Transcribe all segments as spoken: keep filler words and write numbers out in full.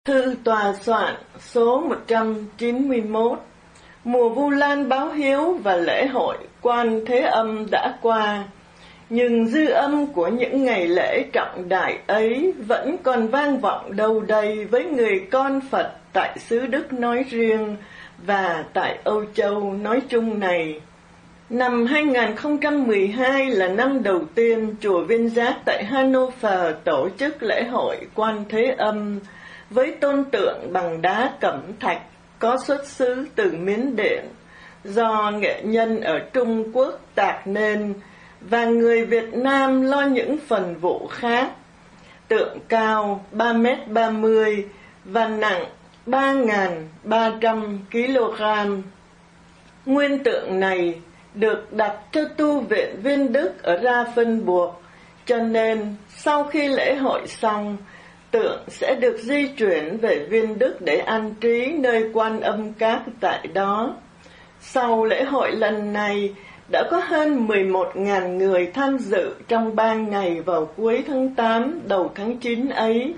Thư tòa soạn số một trăm chín mươi mốt. Mùa Vu Lan báo hiếu và lễ hội Quan Thế Âm đã qua, nhưng dư âm của những ngày lễ trọng đại ấy vẫn còn vang vọng đâu đây với người con Phật tại xứ Đức nói riêng và tại Âu Châu nói chung này. Năm hai nghìn không trăm mười hai là năm đầu tiên chùa Viên Giác tại Hanover tổ chức lễ hội Quan Thế Âm với tôn tượng bằng đá cẩm thạch có xuất xứ từ Miến Điện do nghệ nhân ở Trung Quốc tạc nên, và người Việt Nam lo những phần vụ khác. Tượng cao ba mét ba mươi và nặng ba nghìn ba trăm ki lô gam. Nguyên tượng này được đặt cho tu viện Viên Đức ở Ra Phân Buộc, cho nên sau khi lễ hội xong, tượng sẽ được di chuyển về Viên Đức để an trí nơi Quan Âm Các tại đó. Sau lễ hội lần này, đã có hơn mười một nghìn người tham dự trong ba ngày vào cuối tháng tám, đầu tháng chín ấy.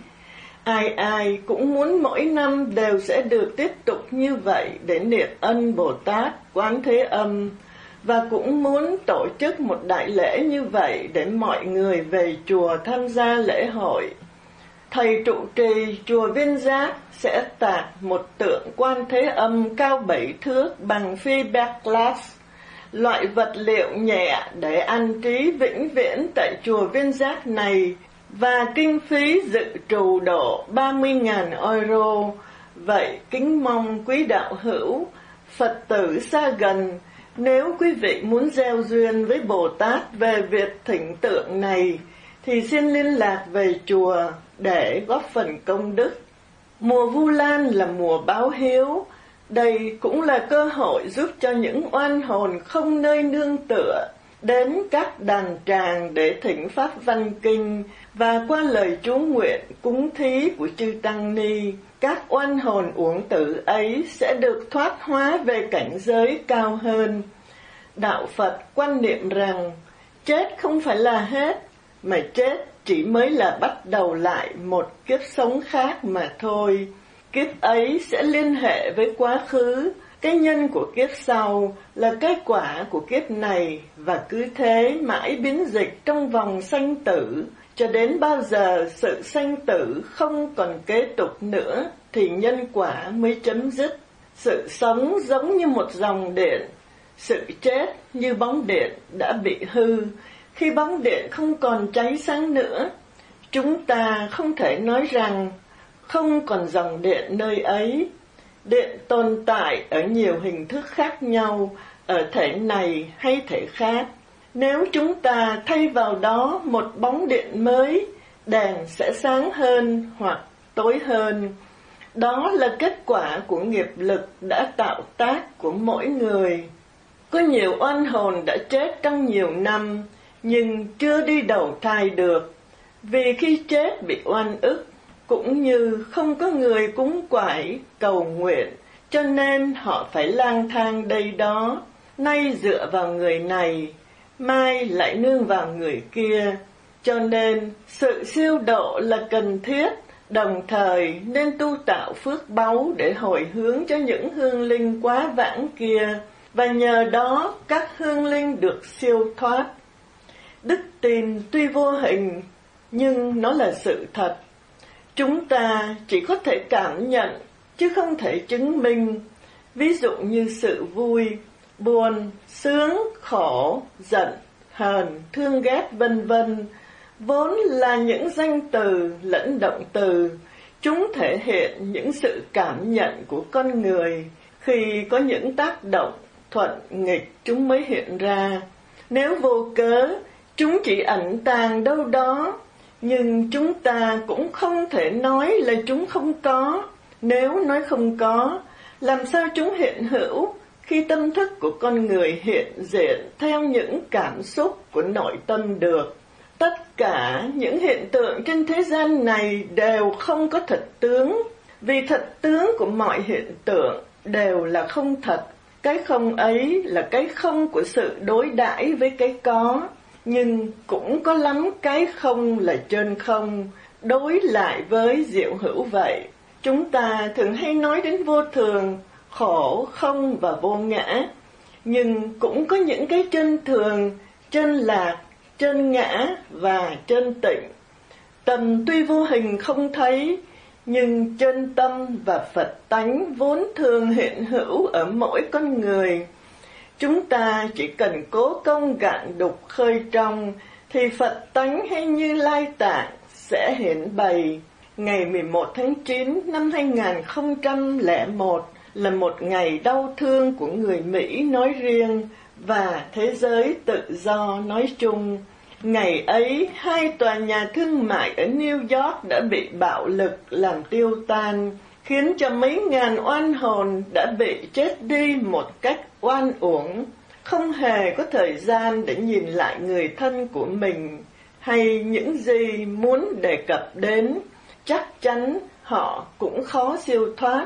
Ai ai cũng muốn mỗi năm đều sẽ được tiếp tục như vậy để niệm ân Bồ Tát Quán Thế Âm, và cũng muốn tổ chức một đại lễ như vậy để mọi người về chùa tham gia lễ hội. Thầy trụ trì chùa Viên Giác sẽ tạc một tượng Quan Thế Âm cao bảy thước bằng phi glass, loại vật liệu nhẹ để an trí vĩnh viễn tại chùa Viên Giác này, và kinh phí dự trù độ ba mươi nghìn euro. Vậy kính mong quý đạo hữu, Phật tử xa gần, nếu quý vị muốn gieo duyên với Bồ Tát về việc thỉnh tượng này, thì xin liên lạc về chùa để góp phần công đức. Mùa Vu Lan là mùa báo hiếu. Đây cũng là cơ hội giúp cho những oan hồn không nơi nương tựa đến các đàn tràng để thỉnh pháp văn kinh, và qua lời chú nguyện cúng thí của chư tăng ni, các oan hồn uổng tử ấy sẽ được thoát hóa về cảnh giới cao hơn. Đạo Phật quan niệm rằng chết không phải là hết, mà chết chỉ mới là bắt đầu lại một kiếp sống khác mà thôi. Kiếp ấy sẽ liên hệ với quá khứ, cái nhân của kiếp sau là cái quả của kiếp này, và cứ thế mãi biến dịch trong vòng sanh tử, cho đến bao giờ sự sanh tử không còn kế tục nữa thì nhân quả mới chấm dứt. Sự sống giống như một dòng điện, sự chết như bóng điện đã bị hư. Khi bóng điện không còn cháy sáng nữa, chúng ta không thể nói rằng không còn dòng điện nơi ấy. Điện tồn tại ở nhiều hình thức khác nhau, ở thể này hay thể khác. Nếu chúng ta thay vào đó một bóng điện mới, đèn sẽ sáng hơn hoặc tối hơn. Đó là kết quả của nghiệp lực đã tạo tác của mỗi người. Có nhiều oan hồn đã chết trong nhiều năm, nhưng chưa đi đầu thai được, vì khi chết bị oan ức, cũng như không có người cúng quải, cầu nguyện, cho nên họ phải lang thang đây đó, nay dựa vào người này, mai lại nương vào người kia. Cho nên sự siêu độ là cần thiết, đồng thời nên tu tạo phước báu để hồi hướng cho những hương linh quá vãng kia, và nhờ đó các hương linh được siêu thoát. Đức tin tuy vô hình, nhưng nó là sự thật. Chúng ta chỉ có thể cảm nhận, chứ không thể chứng minh. Ví dụ như sự vui, buồn, sướng, khổ, giận, hờn, thương ghét vân vân, vốn là những danh từ lẫn động từ. Chúng thể hiện những sự cảm nhận của con người. Khi có những tác động thuận nghịch, chúng mới hiện ra. Nếu vô cớ, chúng chỉ ẩn tàng đâu đó, nhưng chúng ta cũng không thể nói là chúng không có. Nếu nói không có, làm sao chúng hiện hữu khi tâm thức của con người hiện diện theo những cảm xúc của nội tâm được? Tất cả những hiện tượng trên thế gian này đều không có thật tướng, vì thật tướng của mọi hiện tượng đều là không thật. Cái không ấy là cái không của sự đối đãi với cái có, nhưng cũng có lắm cái không là chân không, đối lại với diệu hữu vậy. Chúng ta thường hay nói đến vô thường, khổ, không và vô ngã, nhưng cũng có những cái chân thường, chân lạc, chân ngã và chân tịnh. Tầm tuy vô hình không thấy, nhưng chân tâm và Phật tánh vốn thường hiện hữu ở mỗi con người. Chúng ta chỉ cần cố công gạn đục khơi trong, thì Phật tánh hay Như Lai Tạng sẽ hiện bày. Ngày mười một tháng chín năm hai nghìn không trăm lẻ một là một ngày đau thương của người Mỹ nói riêng và thế giới tự do nói chung. Ngày ấy, hai tòa nhà thương mại ở New York đã bị bạo lực làm tiêu tan, khiến cho mấy ngàn oan hồn đã bị chết đi một cách oan uổng, không hề có thời gian để nhìn lại người thân của mình hay những gì muốn đề cập đến. Chắc chắn họ cũng khó siêu thoát.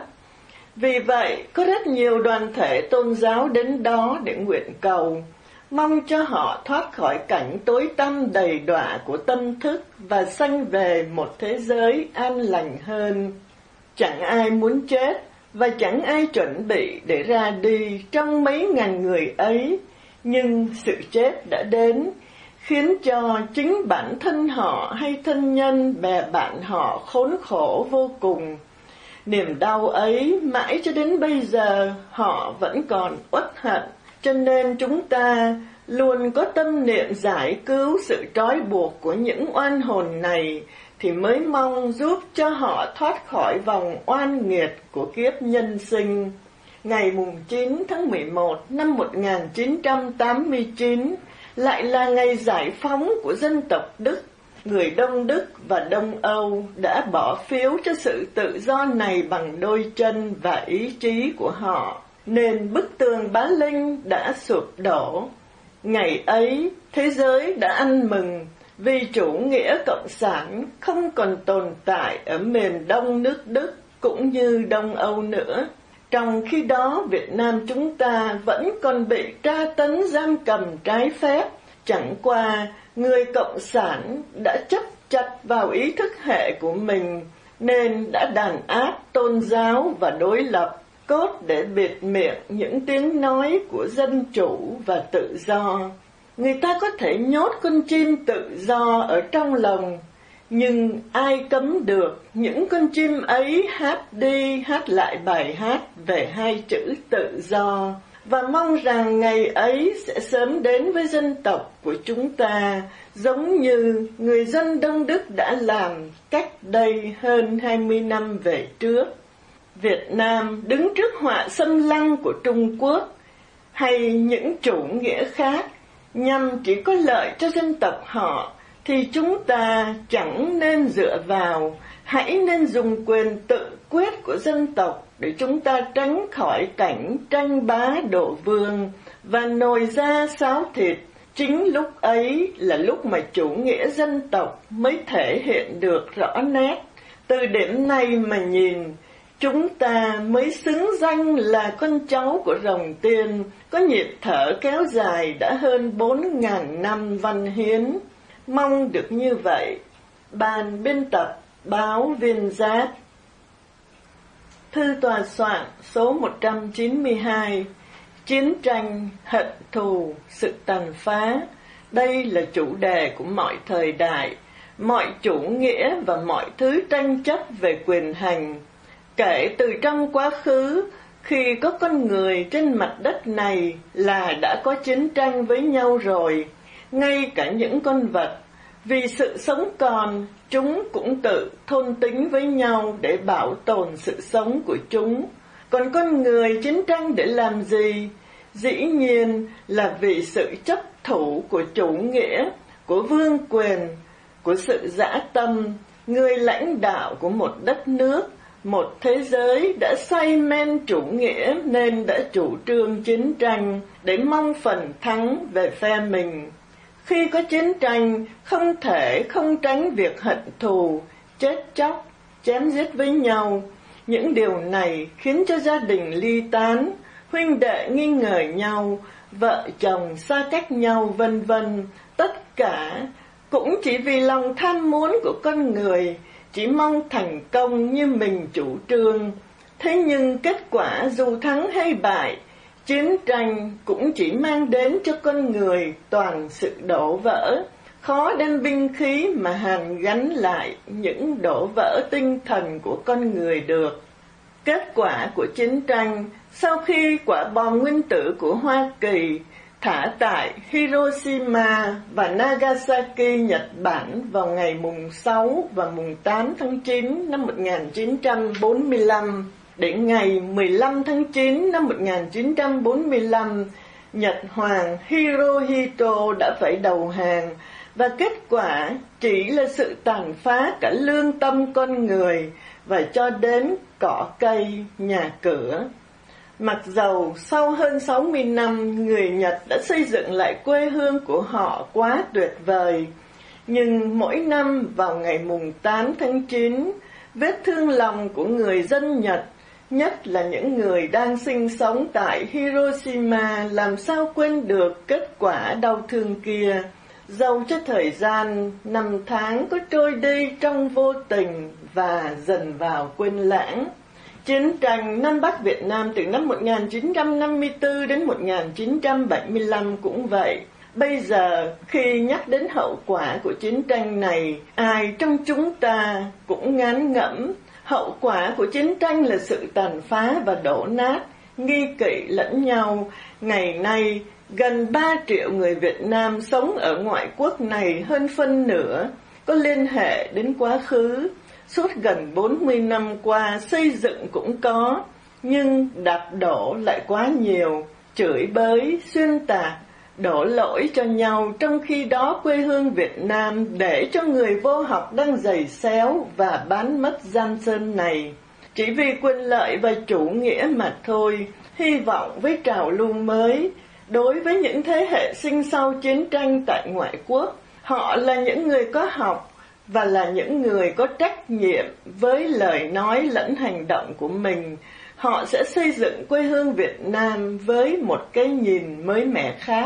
Vì vậy, có rất nhiều đoàn thể tôn giáo đến đó để nguyện cầu, mong cho họ thoát khỏi cảnh tối tăm đầy đọa của tâm thức và sanh về một thế giới an lành hơn. Chẳng ai muốn chết và chẳng ai chuẩn bị để ra đi trong mấy ngàn người ấy, nhưng sự chết đã đến, khiến cho chính bản thân họ hay thân nhân bè bạn họ khốn khổ vô cùng. Niềm đau ấy mãi cho đến bây giờ họ vẫn còn uất hận, cho nên chúng ta luôn có tâm niệm giải cứu sự trói buộc của những oan hồn này, thì mới mong giúp cho họ thoát khỏi vòng oan nghiệt của kiếp nhân sinh. Ngày mùng chín tháng mười một năm một nghìn chín trăm tám mươi chín lại là ngày giải phóng của dân tộc Đức. Người Đông Đức và Đông Âu đã bỏ phiếu cho sự tự do này bằng đôi chân và ý chí của họ, nên bức tường Bá Linh đã sụp đổ. Ngày ấy, thế giới đã ăn mừng vì chủ nghĩa cộng sản không còn tồn tại ở miền Đông nước Đức cũng như Đông Âu nữa. Trong khi đó, Việt Nam chúng ta vẫn còn bị tra tấn giam cầm trái phép. Chẳng qua, người cộng sản đã chấp chặt vào ý thức hệ của mình, nên đã đàn áp tôn giáo và đối lập, cốt để bịt miệng những tiếng nói của dân chủ và tự do. Người ta có thể nhốt con chim tự do ở trong lòng, nhưng ai cấm được những con chim ấy hát đi hát lại bài hát về hai chữ tự do, và mong rằng ngày ấy sẽ sớm đến với dân tộc của chúng ta, giống như người dân Đông Đức đã làm cách đây hơn hai mươi năm về trước. Việt Nam đứng trước họa xâm lăng của Trung Quốc hay những chủ nghĩa khác nhằm chỉ có lợi cho dân tộc họ, thì chúng ta chẳng nên dựa vào, hãy nên dùng quyền tự quyết của dân tộc để chúng ta tránh khỏi cảnh tranh bá đổ vương và nồi da xáo thịt. Chính lúc ấy là lúc mà chủ nghĩa dân tộc mới thể hiện được rõ nét. Từ điểm này mà nhìn, chúng ta mới xứng danh là con cháu của rồng tiên, có nhịp thở kéo dài đã hơn bốn ngàn năm văn hiến. Mong được như vậy. Ban biên tập báo Viên Giác. Thư tòa soạn số một trăm chín mươi hai. Chiến tranh, hận thù, sự tàn phá. Đây là chủ đề của mọi thời đại, mọi chủ nghĩa và mọi thứ tranh chấp về quyền hành. Kể từ trong quá khứ, khi có con người trên mặt đất này là đã có chiến tranh với nhau rồi. Ngay cả những con vật, vì sự sống còn, chúng cũng tự thôn tính với nhau để bảo tồn sự sống của chúng. Còn con người chiến tranh để làm gì? Dĩ nhiên là vì sự chấp thủ của chủ nghĩa, của vương quyền, của sự dã tâm. Người lãnh đạo của một đất nước, một thế giới đã say men chủ nghĩa nên đã chủ trương chiến tranh để mong phần thắng về phe mình. Khi có chiến tranh, không thể không tránh việc hận thù, chết chóc, chém giết với nhau. Những điều này khiến cho gia đình ly tán, huynh đệ nghi ngờ nhau, vợ chồng xa cách nhau, vân vân. Tất cả cũng chỉ vì lòng tham muốn của con người, chỉ mong thành công như mình chủ trương. Thế nhưng kết quả dù thắng hay bại, chiến tranh cũng chỉ mang đến cho con người toàn sự đổ vỡ. Khó đem binh khí mà hàn gắn lại những đổ vỡ tinh thần của con người được. Kết quả của chiến tranh, sau khi quả bom nguyên tử của Hoa Kỳ thả tại Hiroshima và Nagasaki, Nhật Bản vào ngày mùng sáu và mùng tám tháng chín năm một nghìn chín trăm bốn mươi lăm, đến ngày mười lăm tháng chín năm một nghìn chín trăm bốn mươi lăm, Nhật Hoàng Hirohito đã phải đầu hàng, và kết quả chỉ là sự tàn phá cả lương tâm con người và cho đến cỏ cây, nhà cửa. Mặc dầu sau hơn sáu mươi năm, người Nhật đã xây dựng lại quê hương của họ quá tuyệt vời, nhưng mỗi năm vào ngày mùng tám tháng chín, vết thương lòng của người dân Nhật, nhất là những người đang sinh sống tại Hiroshima, làm sao quên được kết quả đau thương kia. Dẫu cho thời gian năm tháng có trôi đi trong vô tình và dần vào quên lãng. Chiến tranh Nam Bắc Việt Nam từ năm một nghìn chín trăm năm mươi tư đến một nghìn chín trăm bảy mươi lăm cũng vậy. Bây giờ, khi nhắc đến hậu quả của chiến tranh này, ai trong chúng ta cũng ngán ngẩm. Hậu quả của chiến tranh là sự tàn phá và đổ nát, nghi kỵ lẫn nhau. Ngày nay, gần ba triệu người Việt Nam sống ở ngoại quốc này, hơn phân nửa có liên hệ đến quá khứ. Suốt gần bốn mươi năm qua, xây dựng cũng có, nhưng đạp đổ lại quá nhiều, chửi bới, xuyên tạc, đổ lỗi cho nhau, trong khi đó quê hương Việt Nam để cho người vô học đang giày xéo và bán mất Giang Sơn này. Chỉ vì quyền lợi và chủ nghĩa mà thôi. Hy vọng với trào lưu mới, đối với những thế hệ sinh sau chiến tranh tại ngoại quốc, họ là những người có học và là những người có trách nhiệm với lời nói lẫn hành động của mình. Họ sẽ xây dựng quê hương Việt Nam với một cái nhìn mới mẻ khác.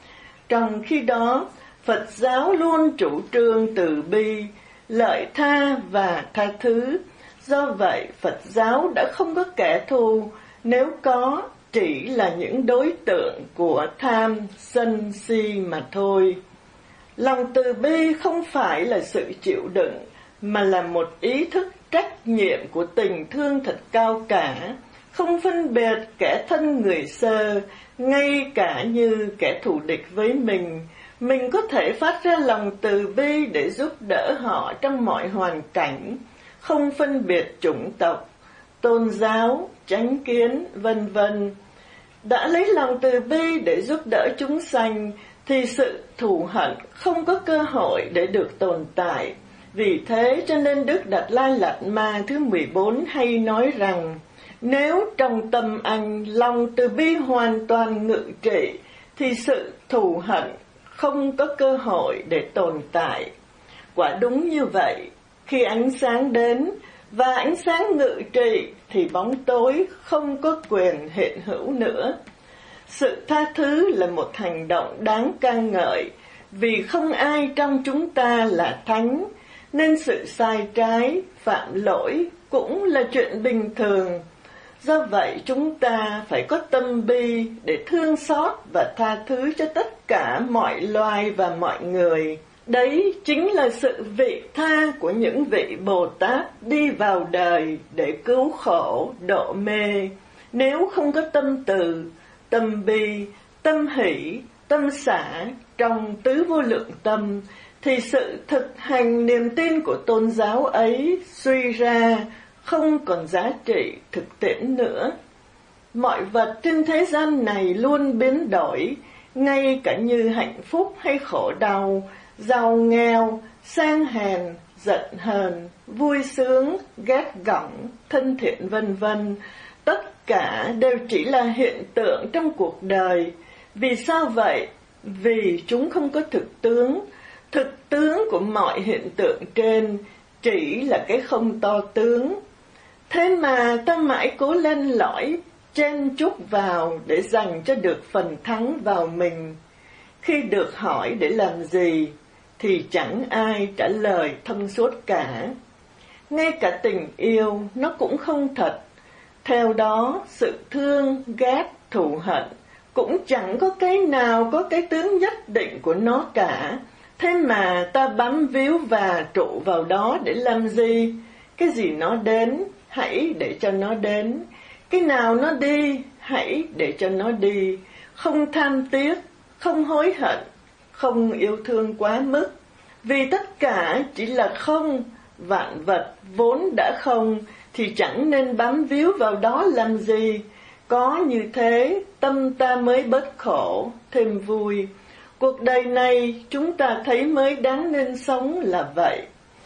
Trong khi đó, Phật giáo luôn chủ trương từ bi, lợi tha và tha thứ. Do vậy, Phật giáo đã không có kẻ thù, nếu có, chỉ là những đối tượng của tham, sân, si mà thôi. Lòng từ bi không phải là sự chịu đựng, mà là một ý thức trách nhiệm của tình thương thật cao cả, không phân biệt kẻ thân người sơ, ngay cả như kẻ thù địch với mình. Mình có thể phát ra lòng từ bi để giúp đỡ họ trong mọi hoàn cảnh, không phân biệt chủng tộc, tôn giáo, chánh kiến, vân vân. Đã lấy lòng từ bi để giúp đỡ chúng sanh, thì sự thù hận không có cơ hội để được tồn tại. Vì thế cho nên Đức Đạt Lai Lạt Ma thứ mười bốn hay nói rằng, nếu trong tâm anh lòng từ bi hoàn toàn ngự trị, thì sự thù hận không có cơ hội để tồn tại. Quả đúng như vậy, khi ánh sáng đến và ánh sáng ngự trị, thì bóng tối không có quyền hiện hữu nữa. Sự tha thứ là một hành động đáng ca ngợi, vì không ai trong chúng ta là thánh, nên sự sai trái, phạm lỗi cũng là chuyện bình thường. Do vậy chúng ta phải có tâm bi để thương xót và tha thứ cho tất cả mọi loài và mọi người. Đấy chính là sự vị tha của những vị Bồ Tát đi vào đời để cứu khổ, độ mê. Nếu không có tâm từ, tâm bi, tâm hỷ, tâm xả trong tứ vô lượng tâm, thì sự thực hành niềm tin của tôn giáo ấy suy ra không còn giá trị thực tiễn nữa. Mọi vật trên thế gian này luôn biến đổi, ngay cả như hạnh phúc hay khổ đau, giàu nghèo, sang hèn, giận hờn, vui sướng, ghét gỏng, thân thiện vân vân. Tất cả đều chỉ là hiện tượng trong cuộc đời. Vì sao vậy? Vì chúng không có thực tướng. Thực tướng của mọi hiện tượng trên chỉ là cái không to tướng. Thế mà ta mãi cố lên lõi, chen chúc vào để dành cho được phần thắng vào mình. Khi được hỏi để làm gì, thì chẳng ai trả lời thông suốt cả. ngay cả tình yêu nó cũng không thật. Theo đó, sự thương, ghét, thù hận cũng chẳng có cái nào có cái tướng nhất định của nó cả. Thế mà ta bám víu và trụ vào đó để làm gì? Cái gì nó đến, hãy để cho nó đến. Cái nào nó đi, hãy để cho nó đi. Không tham tiếc, không hối hận, không yêu thương quá mức. Vì tất cả chỉ là không, vạn vật vốn đã không, thì chẳng nên bám víu vào đó làm gì. Có như thế, tâm ta mới bớt khổ, thêm vui. Cuộc đời này chúng ta thấy mới đáng nên sống là vậy.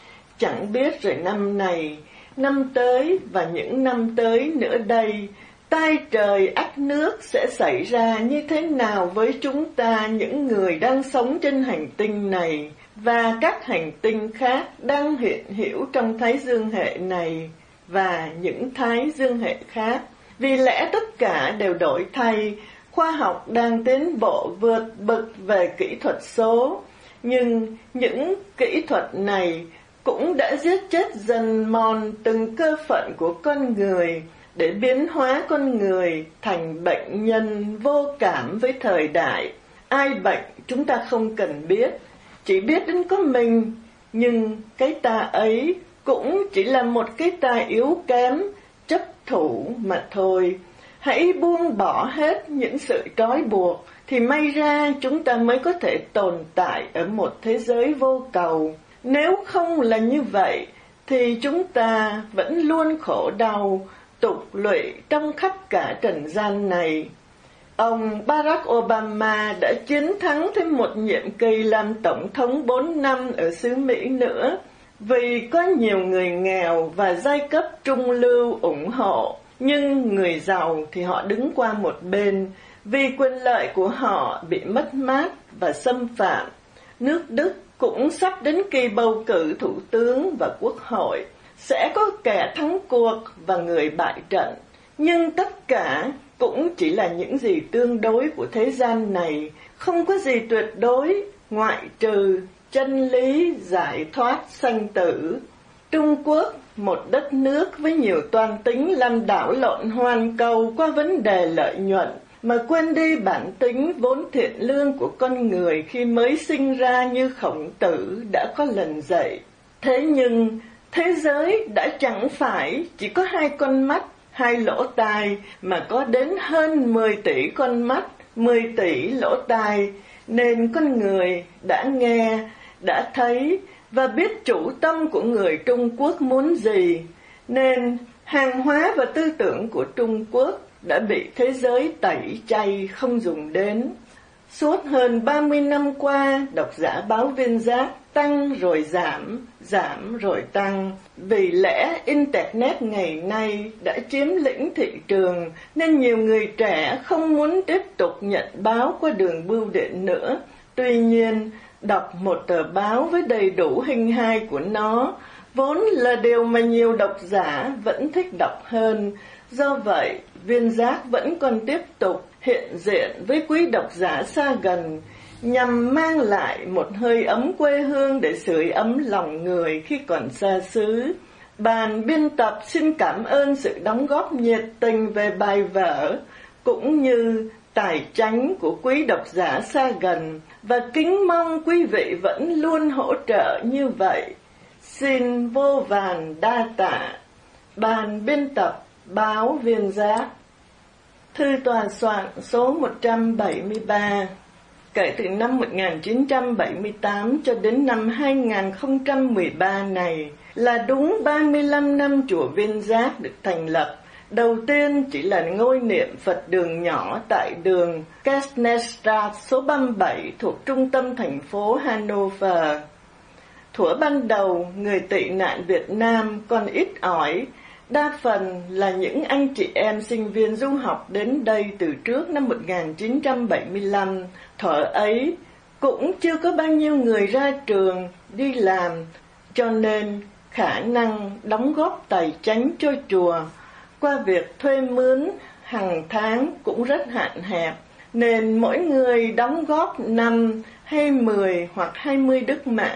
Chẳng biết rồi năm này, năm tới và những năm tới nữa đây, tai trời ách nước sẽ xảy ra như thế nào với chúng ta, những người đang sống trên hành tinh này và các hành tinh khác đang hiện hữu trong Thái Dương hệ này và những Thái Dương hệ khác. Vì lẽ tất cả đều đổi thay, khoa học đang tiến bộ vượt bậc về kỹ thuật số, nhưng những kỹ thuật này cũng đã giết chết dần mòn từng cơ phận của con người, để biến hóa con người thành bệnh nhân vô cảm với thời đại. Ai bệnh chúng ta không cần biết, chỉ biết đến có mình, nhưng cái ta ấy cũng chỉ là một cái ta yếu kém, chấp thủ mà thôi. Hãy buông bỏ hết những sự trói buộc, thì may ra chúng ta mới có thể tồn tại ở một thế giới vô cầu. Nếu không là như vậy, thì chúng ta vẫn luôn khổ đau, tục lụy trong khắp cả trần gian này. Ông Barack Obama đã chiến thắng thêm một nhiệm kỳ làm tổng thống bốn năm ở xứ Mỹ nữa, vì có nhiều người nghèo và giai cấp trung lưu ủng hộ, nhưng người giàu thì họ đứng qua một bên, vì quyền lợi của họ bị mất mát và xâm phạm. Nước Đức cũng sắp đến kỳ bầu cử thủ tướng và quốc hội, sẽ có kẻ thắng cuộc và người bại trận, nhưng tất cả cũng chỉ là những gì tương đối của thế gian này, không có gì tuyệt đối, ngoại trừ chân lý giải thoát sanh tử. Trung Quốc, một đất nước với nhiều toan tính, làm đảo lộn hoàn cầu qua vấn đề lợi nhuận, mà quên đi bản tính vốn thiện lương của con người khi mới sinh ra, như Khổng Tử đã có lần dạy. Thế nhưng thế giới đã chẳng phải chỉ có hai con mắt, hai lỗ tai, mà có đến hơn mười tỷ con mắt, mười tỷ lỗ tai, nên con người đã nghe, đã thấy và biết chủ tâm của người Trung Quốc muốn gì, nên hàng hóa và tư tưởng của Trung Quốc đã bị thế giới tẩy chay không dùng đến. Suốt hơn ba mươi năm qua, độc giả báo Viên Giác tăng rồi giảm, giảm rồi tăng. Vì lẽ Internet ngày nay đã chiếm lĩnh thị trường, nên nhiều người trẻ không muốn tiếp tục nhận báo qua đường bưu điện nữa. Tuy nhiên, đọc một tờ báo với đầy đủ hình hài của nó vốn là điều mà nhiều độc giả vẫn thích đọc hơn. Do vậy, Viên Giác vẫn còn tiếp tục hiện diện với quý độc giả xa gần, nhằm mang lại một hơi ấm quê hương để sưởi ấm lòng người khi còn xa xứ. Ban biên tập xin cảm ơn sự đóng góp nhiệt tình về bài vở, cũng như tài chánh của quý độc giả xa gần, và kính mong quý vị vẫn luôn hỗ trợ như vậy. Xin vô vàn đa tạ. Ban biên tập báo Viên Giác. Thư tòa soạn số một trăm bảy mươi ba. Kể từ năm một nghìn chín trăm bảy mươi tám cho đến năm hai nghìn không trăm mười ba này là đúng ba mươi lăm năm chùa Viên Giác được thành lập. Đầu tiên chỉ là ngôi niệm Phật đường nhỏ tại đường Kestnerstraße số ba mươi bảy thuộc trung tâm thành phố Hanover. Thuở ban đầu, người tị nạn Việt Nam còn ít ỏi, đa phần là những anh chị em sinh viên du học đến đây từ trước năm một nghìn chín trăm bảy mươi lăm. Thuở ấy cũng chưa có bao nhiêu người ra trường đi làm, cho nên khả năng đóng góp tài chánh cho chùa qua việc thuê mướn hàng tháng cũng rất hạn hẹp, nên mỗi người đóng góp năm hay mười hoặc hai mươi đức mã,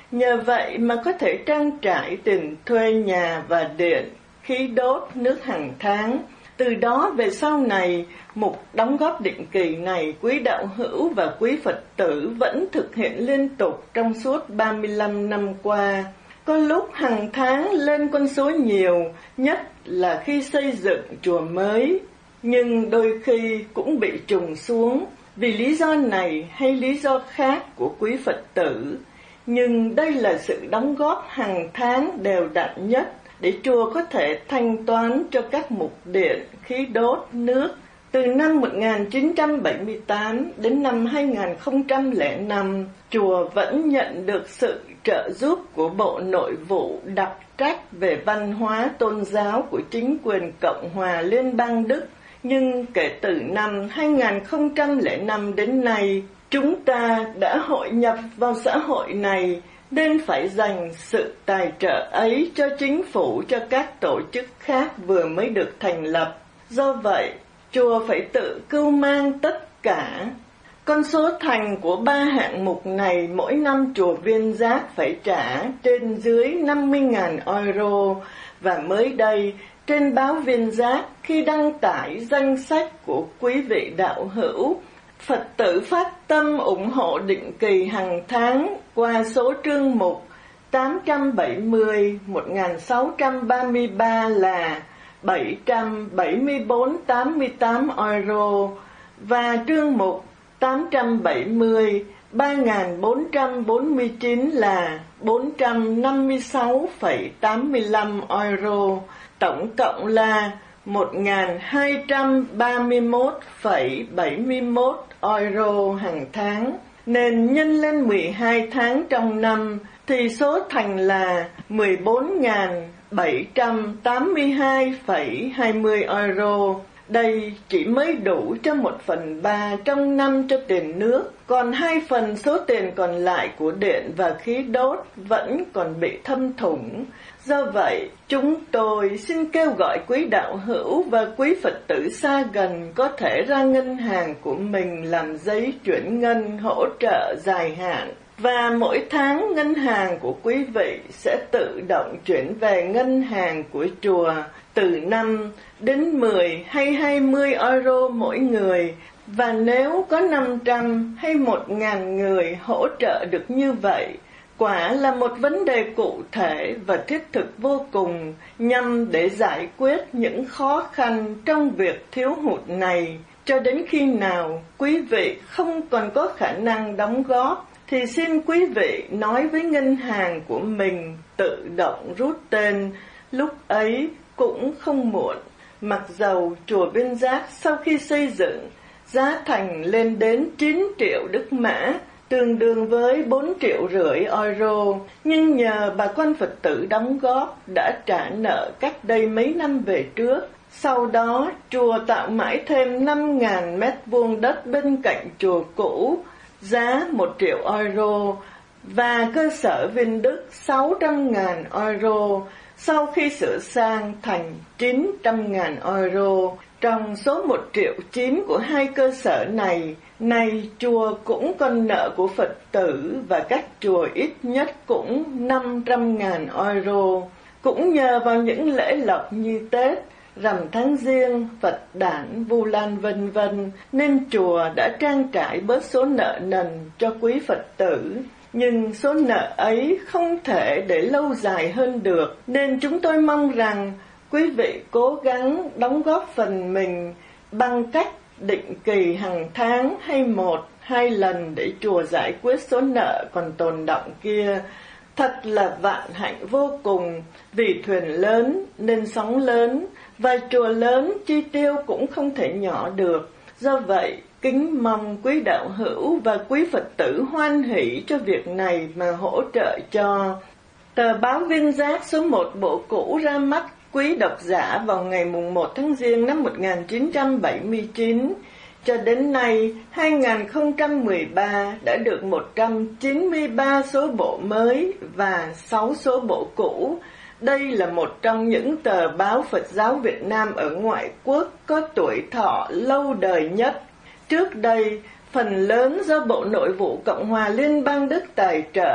Nhờ vậy mà có thể trang trải tiền thuê nhà và điện, khí đốt, nước hàng tháng. Từ đó về sau này, mục đóng góp định kỳ này quý đạo hữu và quý Phật tử vẫn thực hiện liên tục trong suốt ba mươi lăm năm qua. Có lúc hàng tháng lên con số nhiều, nhất là khi xây dựng chùa mới, nhưng đôi khi cũng bị trùng xuống vì lý do này hay lý do khác của quý Phật tử. Nhưng đây là sự đóng góp hàng tháng đều đặn nhất để chùa có thể thanh toán cho các mục điện, khí đốt, nước. Từ năm một nghìn chín trăm bảy mươi tám đến năm hai nghìn không trăm lẻ năm, chùa vẫn nhận được sự trợ giúp của Bộ Nội vụ đặc trách về văn hóa tôn giáo của chính quyền Cộng hòa Liên bang Đức. Nhưng kể từ năm hai nghìn không trăm lẻ năm đến nay, chúng ta đã hội nhập vào xã hội này nên phải dành sự tài trợ ấy cho chính phủ, cho các tổ chức khác vừa mới được thành lập. Do vậy, chùa phải tự cưu mang tất cả. Con số thành của ba hạng mục này mỗi năm chùa Viên Giác phải trả trên dưới năm mươi nghìn euro, và mới đây trên báo Viên Giác khi đăng tải danh sách của quý vị đạo hữu Phật tử phát tâm ủng hộ định kỳ hàng tháng qua số trương mục tám trăm bảy mươi một nghìn sáu trăm ba mươi ba là bảy trăm bảy mươi bốn phẩy tám mươi tám euro và trương mục tám trăm bảy mươi ba nghìn bốn trăm bốn mươi chín là bốn trăm năm mươi sáu phẩy tám mươi lăm euro, tổng cộng là một nghìn hai trăm ba mươi mốt phẩy bảy mươi mốt euro hàng tháng, nên nhân lên mười hai tháng trong năm thì số thành là mười bốn nghìn bảy trăm tám mươi hai phẩy hai mươi euro. Đây chỉ mới đủ cho một phần ba trong năm cho tiền nước, còn hai phần số tiền còn lại của điện và khí đốt vẫn còn bị thâm thủng. Do vậy, chúng tôi xin kêu gọi quý đạo hữu và quý Phật tử xa gần có thể ra ngân hàng của mình làm giấy chuyển ngân hỗ trợ dài hạn. Và mỗi tháng ngân hàng của quý vị sẽ tự động chuyển về ngân hàng của chùa từ năm đến mười hay hai mươi euro mỗi người. Và nếu có năm trăm hay một nghìn người hỗ trợ được như vậy, quả là một vấn đề cụ thể và thiết thực vô cùng nhằm để giải quyết những khó khăn trong việc thiếu hụt này. Cho đến khi nào quý vị không còn có khả năng đóng góp, thì xin quý vị nói với ngân hàng của mình tự động rút tên, lúc ấy cũng không muộn. Mặc dầu chùa Viên Giác sau khi xây dựng, giá thành lên đến chín triệu Đức Mã, tương đương với bốn triệu rưỡi euro, nhưng nhờ bà con Phật tử đóng góp đã trả nợ cách đây mấy năm về trước. Sau đó, chùa tạo mãi thêm năm nghìn mét vuông đất bên cạnh chùa cũ, giá một triệu euro, và cơ sở Viên Đức sáu trăm nghìn euro, sau khi sửa sang thành chín trăm nghìn euro. Trong số một triệu chín của hai cơ sở này, này chùa cũng còn nợ của Phật tử và các chùa ít nhất cũng năm trăm nghìn euro. Cũng nhờ vào những lễ lộc như Tết, rằm tháng Giêng, Phật đản, Vu Lan vân vân, nên chùa đã trang trải bớt số nợ nần cho quý Phật tử. Nhưng số nợ ấy không thể để lâu dài hơn được, nên chúng tôi mong rằng quý vị cố gắng đóng góp phần mình bằng cách định kỳ hàng tháng hay một, hai lần để chùa giải quyết số nợ còn tồn đọng kia. Thật là vạn hạnh vô cùng, vì thuyền lớn nên sóng lớn, và chùa lớn chi tiêu cũng không thể nhỏ được. Do vậy, kính mong quý đạo hữu và quý Phật tử hoan hỷ cho việc này mà hỗ trợ cho. Tờ báo Viên Giác số một bộ cũ ra mắt quý độc giả vào ngày mùng một tháng Giêng năm một nghìn chín trăm bảy mươi chín. Cho đến nay, hai nghìn không trăm mười ba đã được một trăm chín mươi ba số bộ mới và sáu số bộ cũ. Đây là một trong những tờ báo Phật giáo Việt Nam ở ngoại quốc có tuổi thọ lâu đời nhất. Trước đây, phần lớn do Bộ Nội vụ Cộng hòa Liên bang Đức tài trợ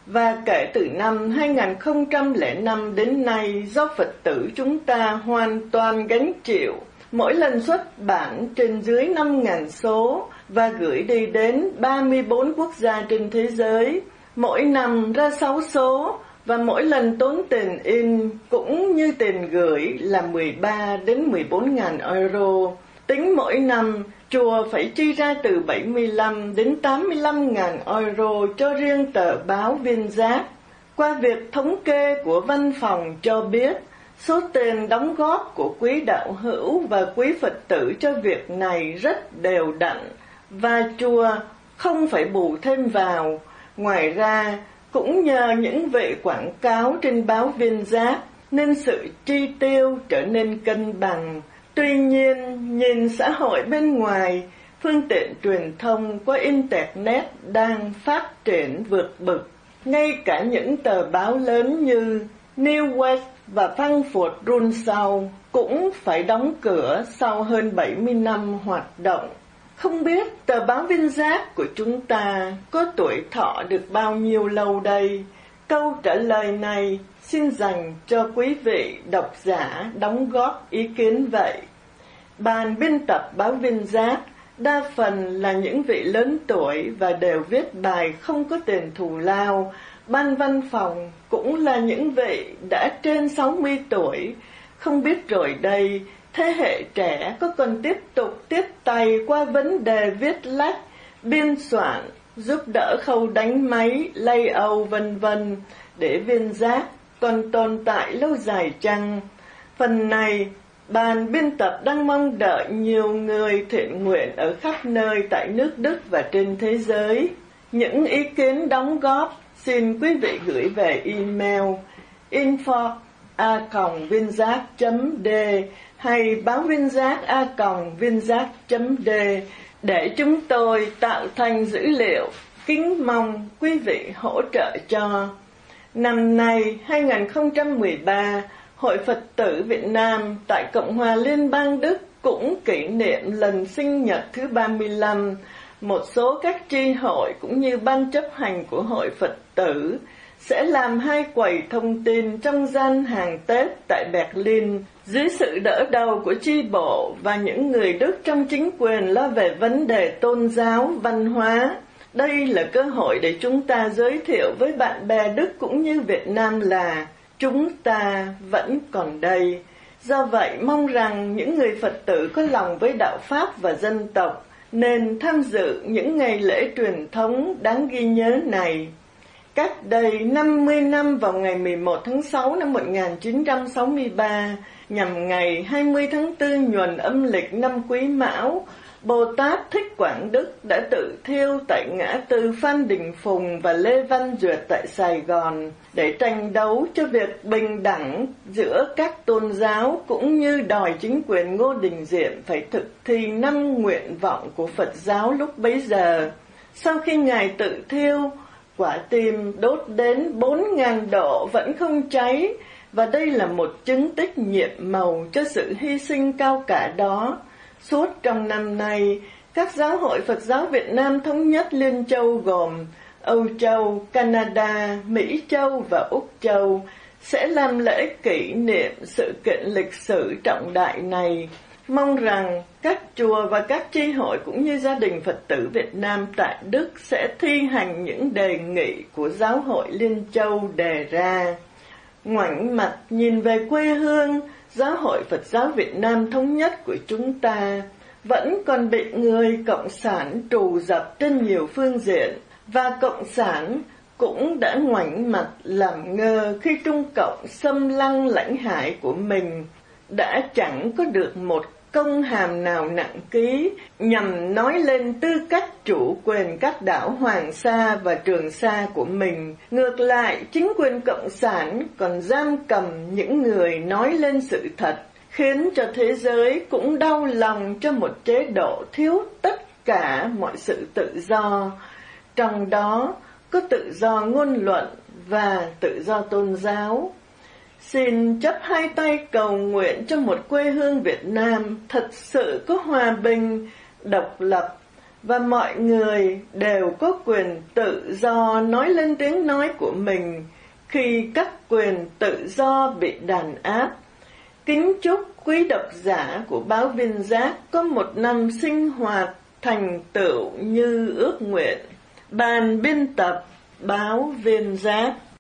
Và kể từ năm hai nghìn không trăm lẻ năm đến nay, do Phật tử chúng ta hoàn toàn gánh chịu, mỗi lần xuất bản trên dưới năm nghìn số và gửi đi đến ba mươi bốn quốc gia trên thế giới, mỗi năm ra sáu số, và mỗi lần tốn tiền in cũng như tiền gửi là mười ba đến mười bốn nghìn euro. Tính mỗi năm, chùa phải chi ra từ bảy mươi lăm đến tám mươi lăm nghìn euro cho riêng tờ báo Viên Giác. Qua việc thống kê của văn phòng cho biết, số tiền đóng góp của quý đạo hữu và quý Phật tử cho việc này rất đều đặn, và chùa không phải bù thêm vào. Ngoài ra, cũng nhờ những vị quảng cáo trên báo Viên Giác nên sự chi tiêu trở nên cân bằng. Tuy nhiên, nhìn xã hội bên ngoài, phương tiện truyền thông qua Internet đang phát triển vượt bực. Ngay cả những tờ báo lớn như New West và Frankfurt Rundschau cũng phải đóng cửa sau hơn bảy mươi năm hoạt động. Không biết tờ báo Viên Giác của chúng ta có tuổi thọ được bao nhiêu lâu đây? Câu trả lời này xin dành cho quý vị độc giả đóng góp ý kiến vậy. Ban biên tập báo Viên Giác đa phần là những vị lớn tuổi và đều viết bài không có tiền thù lao. Ban văn phòng cũng là những vị đã trên sáu mươi tuổi. Không biết rồi đây, thế hệ trẻ có còn tiếp tục tiếp tay qua vấn đề viết lách, biên soạn, giúp đỡ khâu đánh máy, layout vân vân để Viên Giác còn tồn tại lâu dài chăng? Phần này, ban biên tập đang mong đợi nhiều người thiện nguyện ở khắp nơi tại nước Đức và trên thế giới. Những ý kiến đóng góp xin quý vị gửi về email info a còng vinzác chấm d hay báo vinzác a còng vinzác chấm d để chúng tôi tạo thành dữ liệu. Kính mong quý vị hỗ trợ cho. Năm nay hai nghìn không trăm mười ba, Hội Phật tử Việt Nam tại Cộng hòa Liên bang Đức cũng kỷ niệm lần sinh nhật thứ ba mươi lăm. Một số các chi hội cũng như ban chấp hành của Hội Phật tử sẽ làm hai quầy thông tin trong gian hàng Tết tại Berlin dưới sự đỡ đầu của chi bộ và những người Đức trong chính quyền lo về vấn đề tôn giáo, văn hóa. Đây là cơ hội để chúng ta giới thiệu với bạn bè Đức cũng như Việt Nam là chúng ta vẫn còn đây. Do vậy, mong rằng những người Phật tử có lòng với đạo Pháp và dân tộc nên tham dự những ngày lễ truyền thống đáng ghi nhớ này. Cách đây năm mươi năm, vào ngày mười một tháng sáu năm một nghìn chín trăm sáu mươi ba, nhằm ngày hai mươi tháng tư nhuần âm lịch năm Quý Mão, Bồ Tát Thích Quảng Đức đã tự thiêu tại ngã tư Phan Đình Phùng và Lê Văn Duyệt tại Sài Gòn để tranh đấu cho việc bình đẳng giữa các tôn giáo, cũng như đòi chính quyền Ngô Đình Diệm phải thực thi năm nguyện vọng của Phật giáo lúc bấy giờ. Sau khi Ngài tự thiêu, quả tim đốt đến bốn nghìn độ vẫn không cháy, và đây là một chứng tích nhiệm màu cho sự hy sinh cao cả đó. Suốt trong năm nay, các giáo hội Phật giáo Việt Nam thống nhất Liên Châu gồm Âu Châu, Canada, Mỹ Châu và Úc Châu sẽ làm lễ kỷ niệm sự kiện lịch sử trọng đại này. Mong rằng các chùa và các chi hội cũng như gia đình Phật tử Việt Nam tại Đức sẽ thi hành những đề nghị của Giáo hội Liên Châu đề ra. Ngoảnh mặt nhìn về quê hương, Giáo hội Phật giáo Việt Nam thống nhất của chúng ta vẫn còn bị người Cộng sản trù dập trên nhiều phương diện, và Cộng sản cũng đã ngoảnh mặt làm ngơ khi Trung Cộng xâm lăng lãnh hải của mình, đã chẳng có được một công hàm nào nặng ký nhằm nói lên tư cách chủ quyền các đảo Hoàng Sa và Trường Sa của mình. Ngược lại, chính quyền Cộng sản còn giam cầm những người nói lên sự thật, khiến cho thế giới cũng đau lòng cho một chế độ thiếu tất cả mọi sự tự do, trong đó có tự do ngôn luận và tự do tôn giáo. Xin chấp hai tay cầu nguyện cho một quê hương Việt Nam thật sự có hòa bình, độc lập và mọi người đều có quyền tự do nói lên tiếng nói của mình khi các quyền tự do bị đàn áp. Kính chúc quý độc giả của báo Viên Giác có một năm sinh hoạt thành tựu như ước nguyện. Ban biên tập báo Viên Giác.